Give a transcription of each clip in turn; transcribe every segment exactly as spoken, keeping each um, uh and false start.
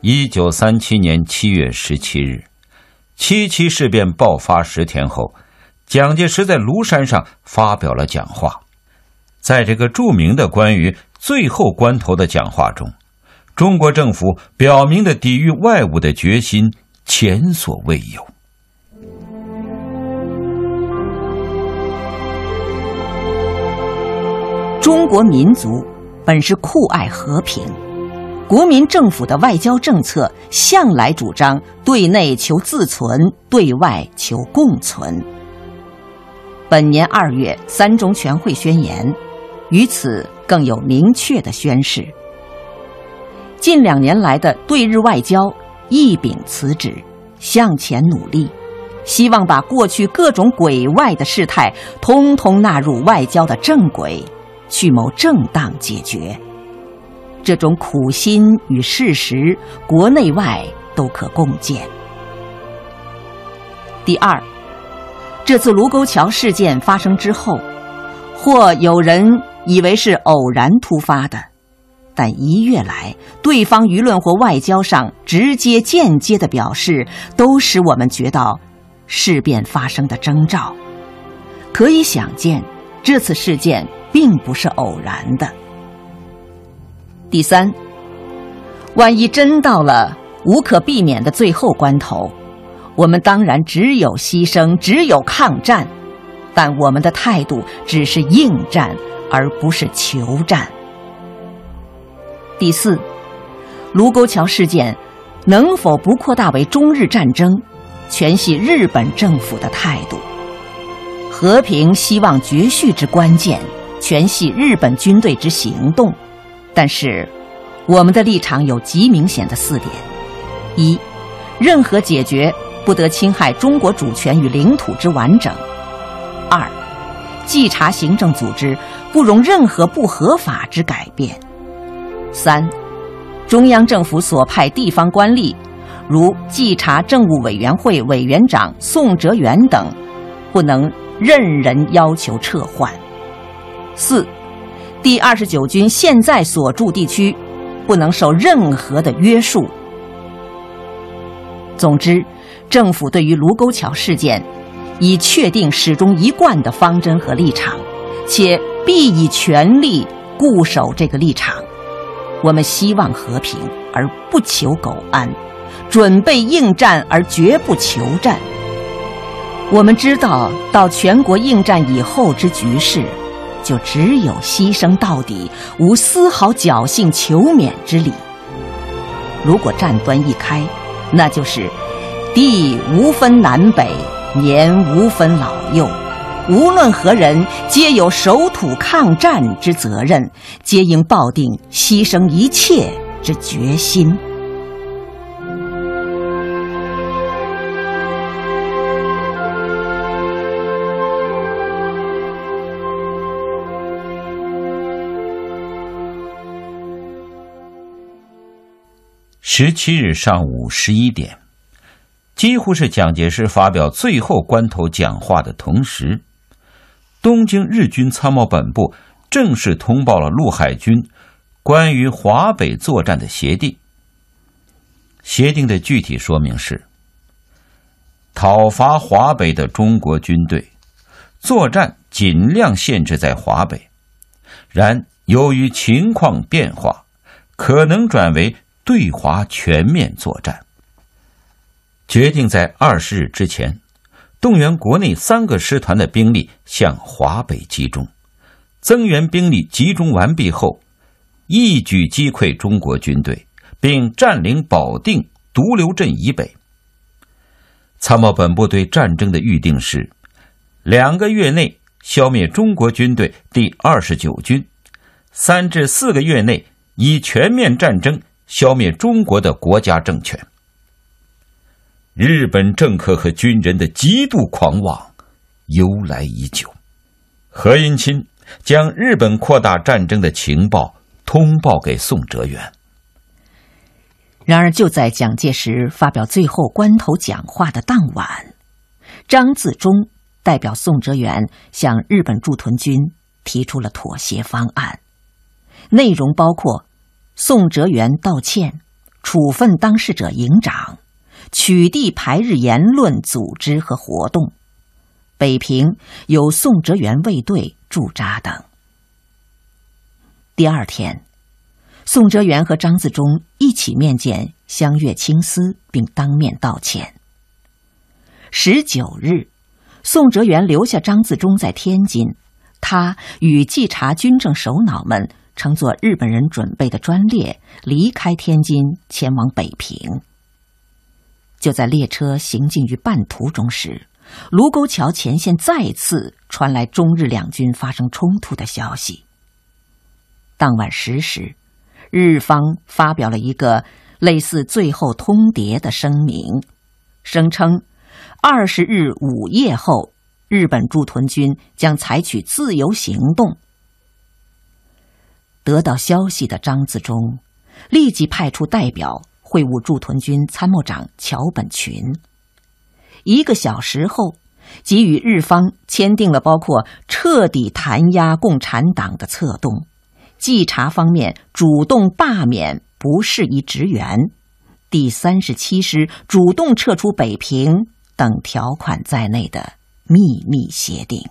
一九三七年七月十七日，七七事变爆发十天后，蒋介石在庐山上发表了讲话。在这个著名的关于最后关头的讲话中，中国政府表明的抵御外侮的决心前所未有。 中国民族本是酷爱和平，国民政府的外交政策向来主张对内求自存，对外求共存。本年二月三中全会宣言于此更有明确的宣示。近两年来的对日外交一秉此旨，向前努力，希望把过去各种鬼外的事态通通纳入外交的正轨，去谋正当解决。这种苦心与事实，国内外都可共见。第二，这次卢沟桥事件发生之后，或有人以为是偶然突发的，但一月来，对方舆论或外交上直接间接的表示，都使我们觉到事变发生的征兆。可以想见，这次事件并不是偶然的。第三，万一真到了无可避免的最后关头，我们当然只有牺牲，只有抗战，但我们的态度只是应战，而不是求战。第四，卢沟桥事件能否不扩大为中日战争，全系日本政府的态度。和平希望绝续之关键，全系日本军队之行动。但是我们的立场有极明显的四点：一，任何解决不得侵害中国主权与领土之完整；二，稽查行政组织不容任何不合法之改变；三，中央政府所派地方官吏，如稽查政务委员会委员长宋哲元等，不能任人要求撤换；四，第二十九军现在所驻地区不能受任何的约束。总之，政府对于卢沟桥事件已确定始终一贯的方针和立场，且必以全力固守这个立场。我们希望和平而不求苟安，准备应战而绝不求战。我们知道，到全国应战以后之局势，就只有牺牲到底，无丝毫侥幸求免之理。如果战端一开，那就是地无分南北，年无分老幼，无论何人，皆有守土抗战之责任，皆应抱定牺牲一切之决心。 十七日上午十一点，几乎是蒋介石发表最后关头讲话的同时，东京日军参谋本部正式通报了陆海军关于华北作战的协定。协定的具体说明是：讨伐华北的中国军队，作战尽量限制在华北，然由于情况变化，可能转为对华全面作战。决定在二十日之前，动员国内三个师团的兵力向华北集中，增援兵力集中完毕后，一举击溃中国军队，并占领保定、独流镇以北。参谋本部对战争的预定是：两个月内消灭中国军队第二十九军，三至四个月内以全面战争消灭中国的国家政权。日本政客和军人的极度狂妄由来已久。何应钦将日本扩大战争的情报通报给宋哲元。 然而就在蒋介石发表最后关头讲话的当晚，张自忠代表宋哲元向日本驻屯军提出了妥协方案，内容包括宋哲元道歉、 处分当事者营长，取缔排日言论组织和活动。北平有宋哲元卫队驻扎等。第二天，宋哲元和张自忠一起面见相悦青丝，并当面道歉。十九日，宋哲元留下张自忠在天津，他与稽查军政首脑们乘坐日本人准备的专列离开天津，前往北平。就在列车行进于半途中时，卢沟桥前线再次传来中日两军发生冲突的消息。当晚十时，日方发表了一个类似最后通牒的声明，声称二十日午夜后，日本驻屯军将采取自由行动。得到消息的张自忠立即派出代表会晤驻屯军参谋长桥本群。一个小时后，即与日方签订了包括彻底弹压共产党的策动、稽查方面主动罢免不适宜职员、第三十七师主动撤出北平等条款在内的秘密协定。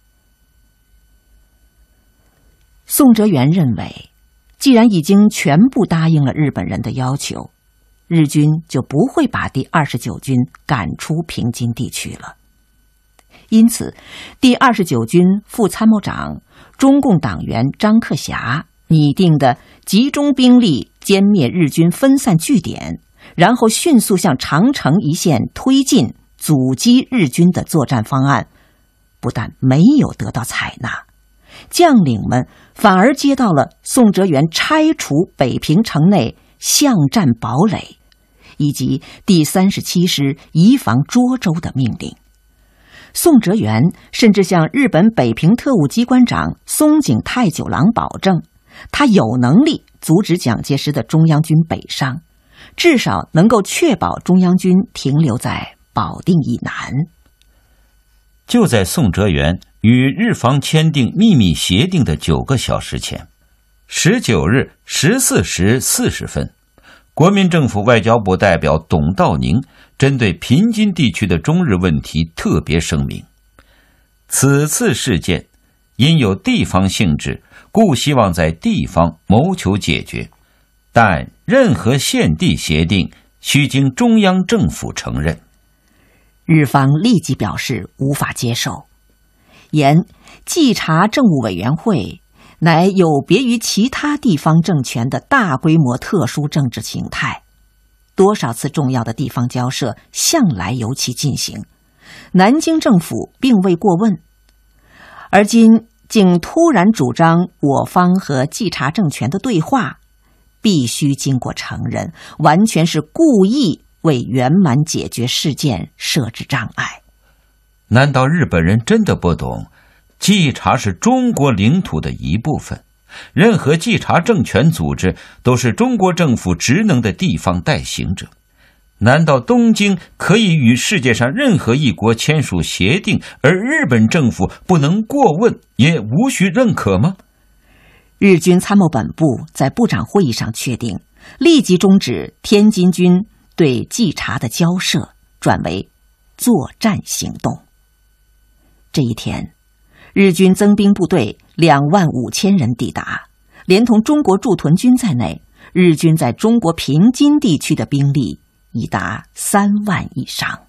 宋哲元认为，既然已经全部答应了日本人的要求，日军就不会把第二十九军赶出平津地区了。因此，第二十九军副参谋长、中共党员张克侠拟定的集中兵力歼灭日军分散据点，然后迅速向长城一线推进，阻击日军的作战方案，不但没有得到采纳，将领们反而接到了宋哲元拆除北平城内巷战堡垒以及第三十七师移防涿州的命令。宋哲元甚至向日本北平特务机关长松井太久郎保证，他有能力阻止蒋介石的中央军北上，至少能够确保中央军停留在保定以南。 就在宋哲元与日方签订秘密协定的九个小时前，十九日十四时四十分，国民政府外交部代表董道宁针对平津地区的中日问题特别声明，此次事件因有地方性质，故希望在地方谋求解决，但任何现地协定须经中央政府承认。 日方立即表示无法接受，言稽查政务委员会乃有别于其他地方政权的大规模特殊政治形态，多少次重要的地方交涉向来由其进行，南京政府并未过问，而今竟突然主张我方和稽查政权的对话，必须经过承认，完全是故意为圆满解决事件设置障碍。 难道日本人真的不懂稽查是中国领土的一部分，任何稽查政权组织都是中国政府职能的地方代行者？难道东京可以与世界上任何一国签署协定，而日本政府不能过问，也无需认可吗？ 日军参谋本部在部长会议上确定，立即终止天津军对稽查的交涉，转为作战行动。这一天，日军增兵部队两万五千人抵达，连同中国驻屯军在内，日军在中国平津地区的兵力已达三万以上。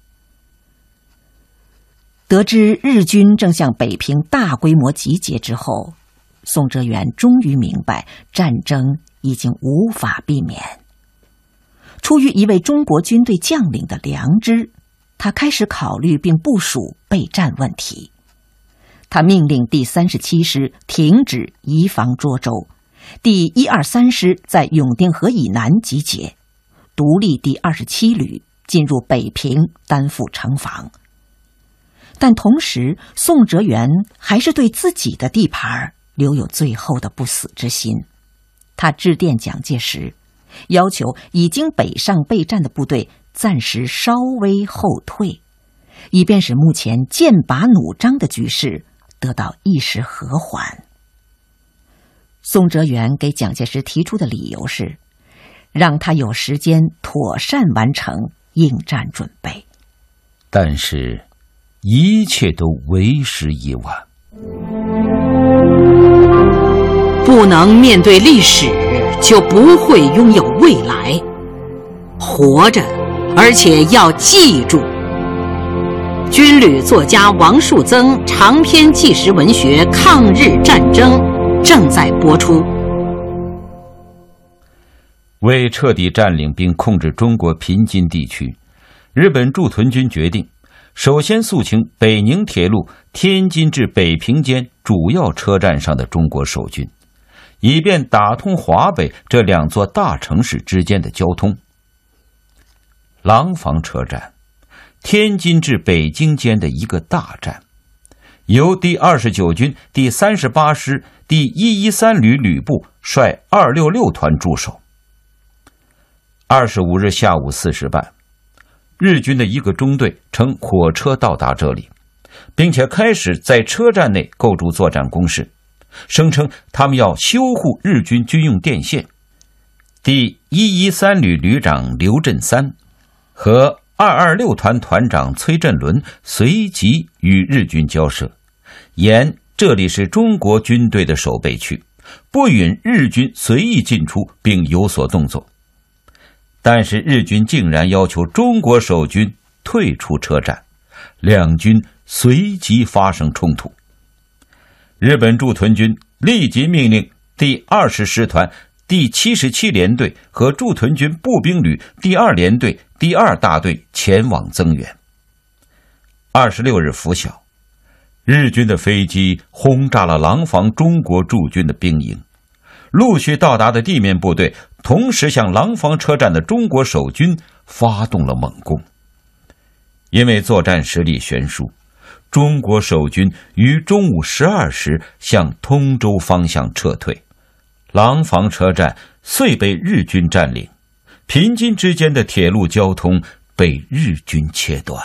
得知日军正向北平大规模集结之后，宋哲元终于明白战争已经无法避免。出于一位中国军队将领的良知，他开始考虑并部署备战问题。他命令第三十七师停止移防涿州，第一二三师在永定河以南集结，独立第二十七旅进入北平担负城防。但同时，宋哲元还是对自己的地盘留有最后的不死之心。他致电蒋介石，要求已经北上备战的部队暂时稍微后退，以便使目前剑拔弩张的局势得到一时和缓。宋哲元给蒋介石提出的理由是， 让他有时间妥善完成应战准备。 但是，一切都为时已晚。 不能面对历史，就不会拥有未来。活着，而且要记住。军旅作家王树增长篇纪实文学《抗日战争》正在播出。 为彻底占领并控制中国平津地区，日本驻屯军决定首先肃清北宁铁路天津至北平间主要车站上的中国守军，以便打通华北这两座大城市之间的交通。廊坊车站，天津至北京间的一个大站，由第二十九军第三十八师第一一三旅旅部率二六六团驻守。二十五日下午四时半，日军的一个中队乘火车到达这里，并且开始在车站内构筑作战工事，声称他们要修护日军军用电线。第一一三旅旅长刘振三和二二六团团长崔振伦随即与日军交涉，言这里是中国军队的守备区，不允日军随意进出并有所动作。但是日军竟然要求中国守军退出车站，两军随即发生冲突。日本驻屯军立即命令第二十师团第七十七联队和驻屯军步兵旅第二联队第二大队前往增援。二十六日拂晓，日军的飞机轰炸了廊坊中国驻军的兵营，陆续到达的地面部队同时向廊坊车站的中国守军发动了猛攻。因为作战实力悬殊，中国守军于中午十二时向通州方向撤退，廊坊车站遂被日军占领，平津之间的铁路交通被日军切断。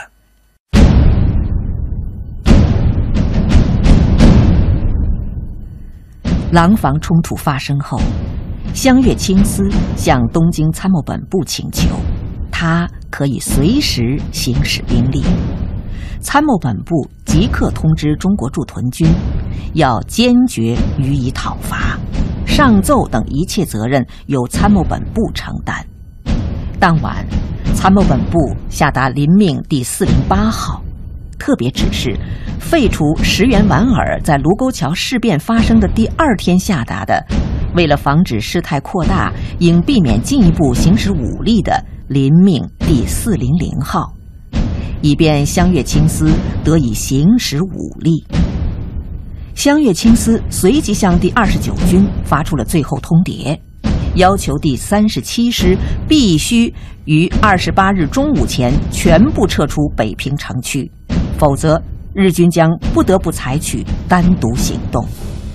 廊坊冲突发生后，香月清司向东京参谋本部请求，他可以随时行使兵力。参谋本部即刻通知中国驻屯军，要坚决予以讨伐，上奏等一切责任由参谋本部承担。当晚，参谋本部下达临命第四零八号，特别指示废除石原莞尔在卢沟桥事变发生的第二天下达的，为了防止事态扩大，应避免进一步行使武力的临命第四零零号，以便香月清司得以行使武力。香月清司随即向第二十九军发出了最后通牒，要求第三十七师必须于二十八日中午前全部撤出北平城区，否则日军将不得不采取单独行动。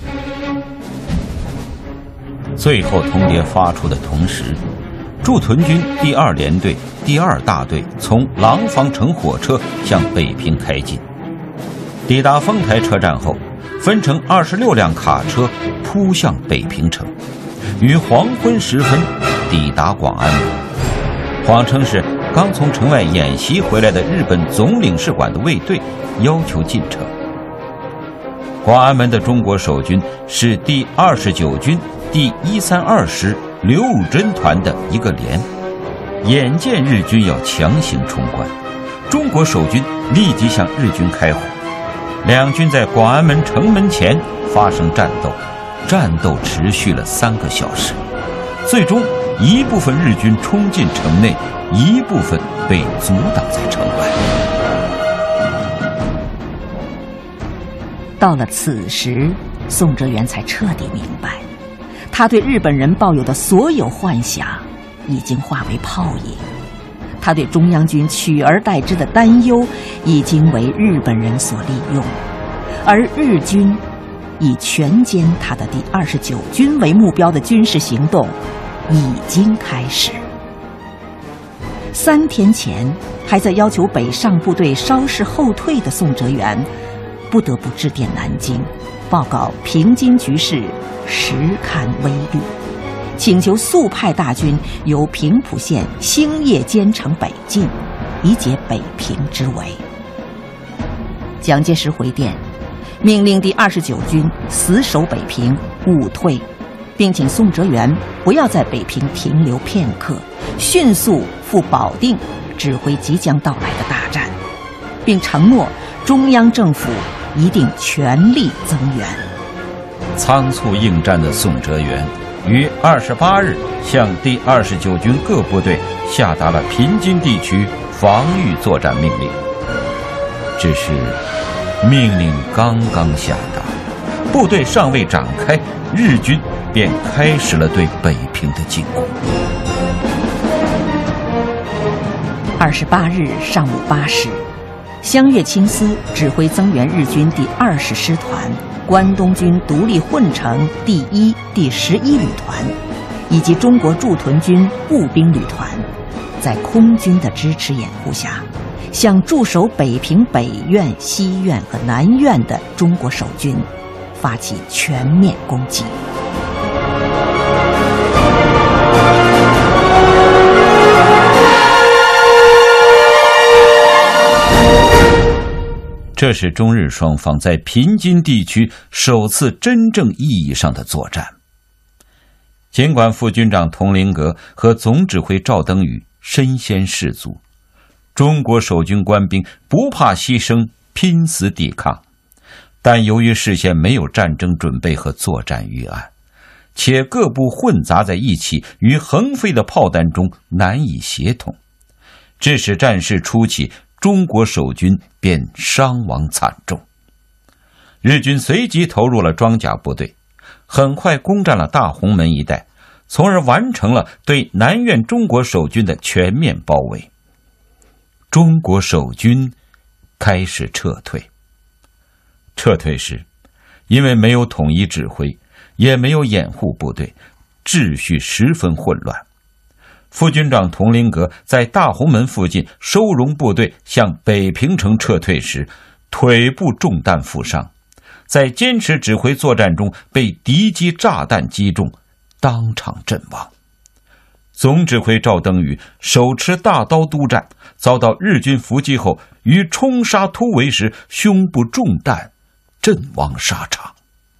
最后通牒发出的同时，驻屯军第二联队第二大队从廊坊乘火车向北平开进，抵达丰台车站后，分成二十六辆卡车扑向北平城，于黄昏时分抵达广安门，谎称是刚从城外演习回来的日本总领事馆的卫队，要求进城。广安门的中国守军是第二十九军第一三二师刘汝珍团的一个连，眼见日军要强行冲关，中国守军立即向日军开火，两军在广安门城门前发生战斗，战斗持续了三个小时，最终一部分日军冲进城内，一部分被阻挡在城外。 到了此时，宋哲元才彻底明白，他对日本人抱有的所有幻想已经化为泡影，他对中央军取而代之的担忧已经为日本人所利用，而日军以全歼他的第二十九军为目标的军事行动已经开始。三天前还在要求北上部队稍事后退的宋哲元，不得不致电南京，报告平津局势时堪危虑， 请求速派大军由平埔县星夜兼程北进，以解北平之围。蒋介石回电，命令第二十九军死守北平，勿退，并请宋哲元不要在北平停留片刻，迅速赴保定指挥即将到来的大战，并承诺中央政府一定全力增援。 仓促应战的宋哲元于二十八日向第二十九军各部队下达了平津地区防御作战命令。只是命令刚刚下达，部队尚未展开，日军便开始了对北平的进攻。 二十八日上午八时，湘粤清司指挥增援日军第二十师团、关东军独立混成第一、第十一旅团，以及中国驻屯军步兵旅团，在空军的支持掩护下，向驻守北平北院、西院和南院的中国守军发起全面攻击。 这是中日双方在平津地区首次真正意义上的作战。尽管副军长佟麟阁和总指挥赵登禹身先士卒，中国守军官兵不怕牺牲，拼死抵抗，但由于事先没有战争准备和作战预案，且各部混杂在一起，与横飞的炮弹中难以协同，致使战事初期中国守军便伤亡惨重。日军随即投入了装甲部队，很快攻占了大红门一带，从而完成了对南院中国守军的全面包围。中国守军开始撤退。撤退时，因为没有统一指挥，也没有掩护部队，秩序十分混乱。副军长佟麟阁在大红门附近收容部队向北平城撤退时，腿部中弹负伤，在坚持指挥作战中被敌机炸弹击中，当场阵亡。总指挥赵登禹手持大刀督战，遭到日军伏击后，于冲杀突围时胸部中弹，阵亡沙场。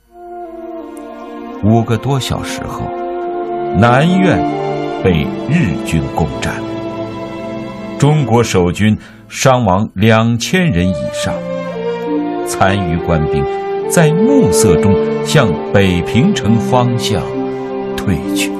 五个多小时后，南院被日军攻占，中国守军伤亡两千人以上，残余官兵在暮色中向北平城方向退去。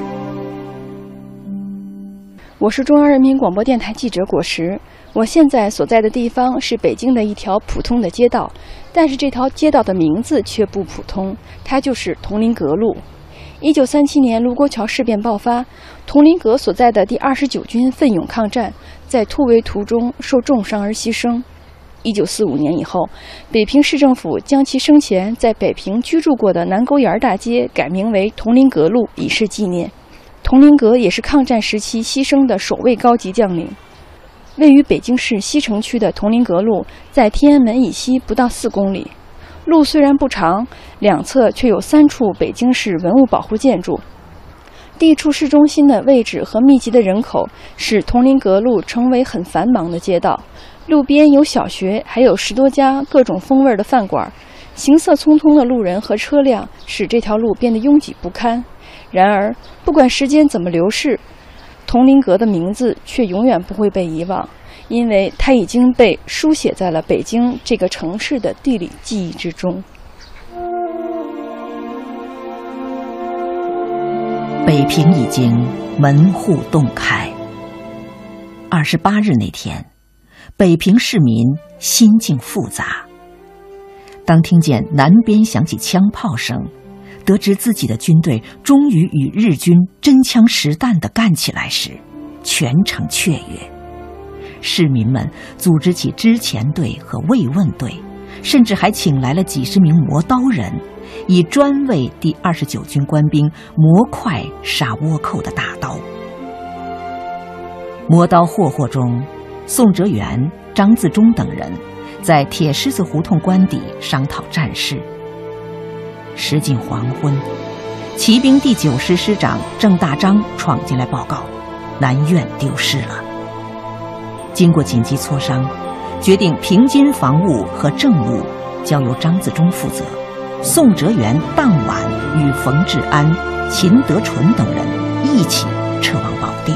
我是中央人民广播电台记者果实，我现在所在的地方是北京的一条普通的街道，但是这条街道的名字却不普通，它就是佟麟阁路。一九三七年卢沟桥事变爆发，佟麟阁所在的第二十九军奋勇抗战，在突围途中受重伤而牺牲。一九四五年以后，北平市政府将其生前在北平居住过的南沟沿大街改名为佟麟阁路，以示纪念。佟麟阁也是抗战时期牺牲的首位高级将领。位于北京市西城区的佟麟阁路，在天安门以西不到四公里。路虽然不长，两侧却有三处北京市文物保护建筑。地处市中心的位置和密集的人口，使佟麟阁路成为很繁忙的街道。路边有小学，还有十多家各种风味的饭馆。行色匆匆的路人和车辆，使这条路变得拥挤不堪。然而，不管时间怎么流逝，佟麟阁的名字却永远不会被遗忘，因为它已经被书写在了北京这个城市的地理记忆之中。 北平已经门户洞开。二十八日那天，北平市民心境复杂。当听见南边响起枪炮声，得知自己的军队终于与日军真枪实弹地干起来时，全城雀跃。市民们组织起支前队和慰问队，甚至还请来了几十名磨刀人，以专为第二十九军官兵磨快杀倭寇的大刀。磨刀霍霍中，宋哲元、张自忠等人在铁狮子胡同官邸商讨战事。时近黄昏， 骑兵第九师师长郑大章闯进来报告，南苑丢失了。经过紧急磋商，决定平津防务和政务交由张自忠负责，宋哲元当晚与冯治安、秦德纯等人一起撤往保定。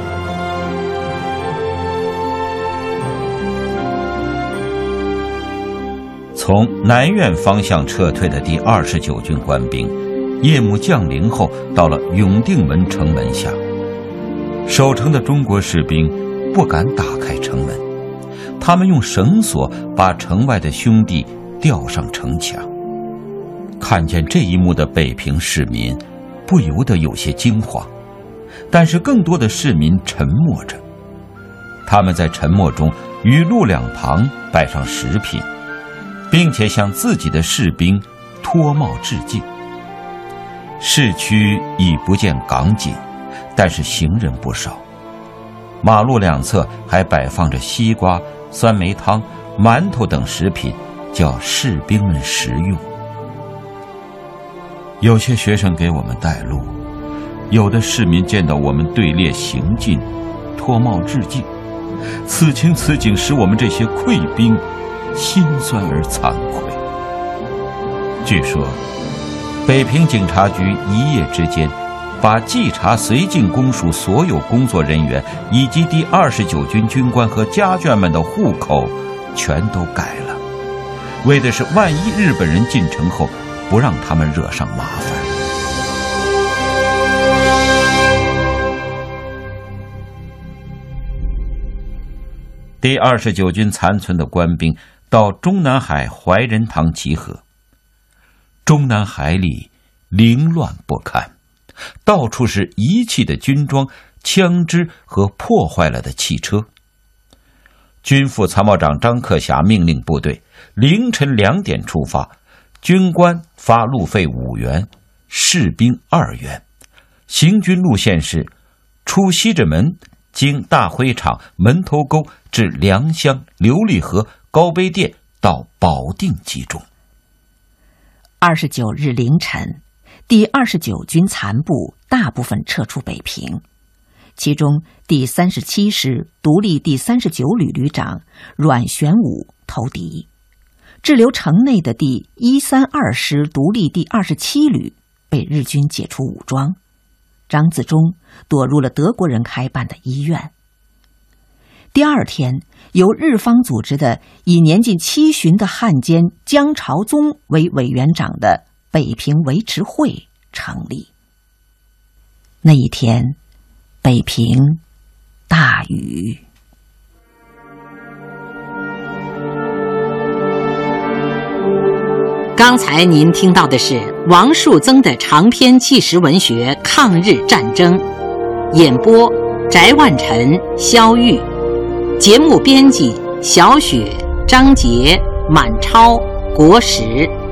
从南苑方向撤退的第二十九军官兵，夜幕降临后到了永定门城门下，守城的中国士兵不敢打开城门，他们用绳索把城外的兄弟吊上城墙。看见这一幕的北平市民不由得有些惊慌，但是更多的市民沉默着。他们在沉默中与路两旁摆上食品，并且向自己的士兵脱帽致敬。市区已不见港警，但是行人不少。马路两侧还摆放着西瓜、酸梅汤、馒头等食品，叫士兵们食用。有些学生给我们带路，有的市民见到我们队列行进，脱帽致敬。此情此景使我们这些溃兵心酸而惭愧。据说北平警察局一夜之间把稽查绥靖公署所有工作人员以及第二十九军军官和家眷们的户口全都改了，为的是万一日本人进城后不让他们惹上麻烦。第二十九军残存的官兵到中南海怀仁堂集合。中南海里凌乱不堪，到处是遗弃的军装、枪支和破坏了的汽车。军副参谋长张克侠命令部队凌晨两点出发，军官发路费五元，士兵二元。行军路线是出西直门，经大灰厂、门头沟至良乡、琉璃河、高碑店到保定集中。 二十九日凌晨，第二十九军残部大部分撤出北平，其中第三十七师独立第三十九旅旅长阮玄武投敌，滞留城内的第一三二师独立第二十七旅被日军解除武装，张自忠躲入了德国人开办的医院。第二天，由日方组织的以年近七旬的汉奸江朝宗为委员长的北平维持会成立。那一天，北平大雨。 刚才您听到的是王树增的长篇纪实文学《抗日战争》，演播翟万晨、肖玉，节目编辑小雪、张杰、满超、国石。